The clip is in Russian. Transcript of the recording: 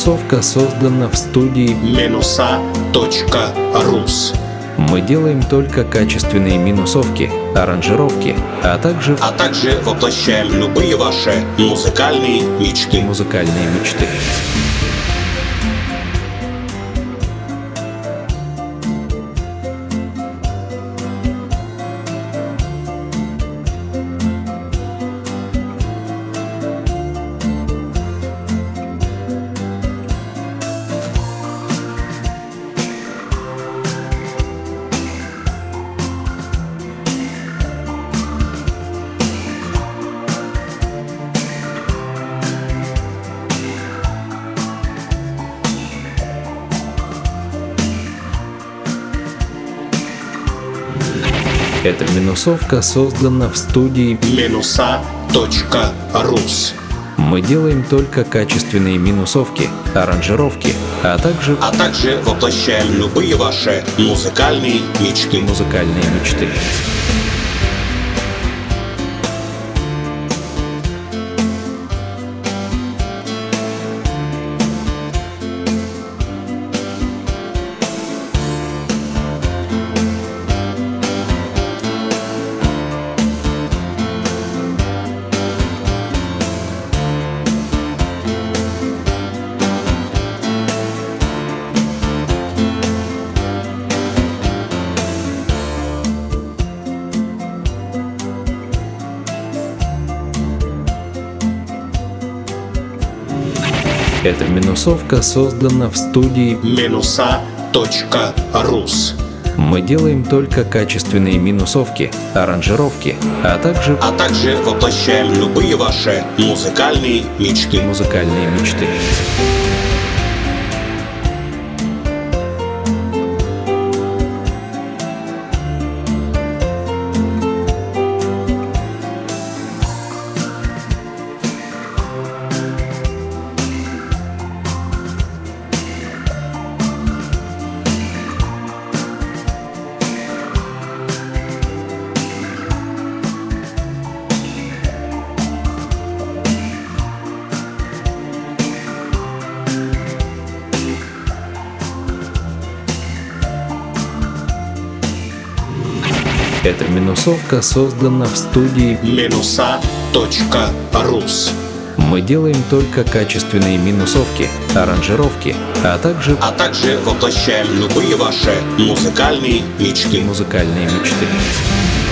минусовка создана в студии Minusa.rus. Мы делаем только качественные минусовки, аранжировки, а также воплощаем любые ваши музыкальные мечты. Эта минусовка создана в студии Minusa.rus. Мы делаем только качественные минусовки, аранжировки, а также воплощаем любые ваши музыкальные мечты. Эта минусовка создана в студии Minusa.rus. Мы делаем только качественные минусовки, аранжировки, а также воплощаем любые ваши музыкальные мечты. Эта минусовка создана в студии Minusa.rus. Мы делаем только качественные минусовки, аранжировки, а также воплощаем любые ваши музыкальные мечты. музыкальные мечты.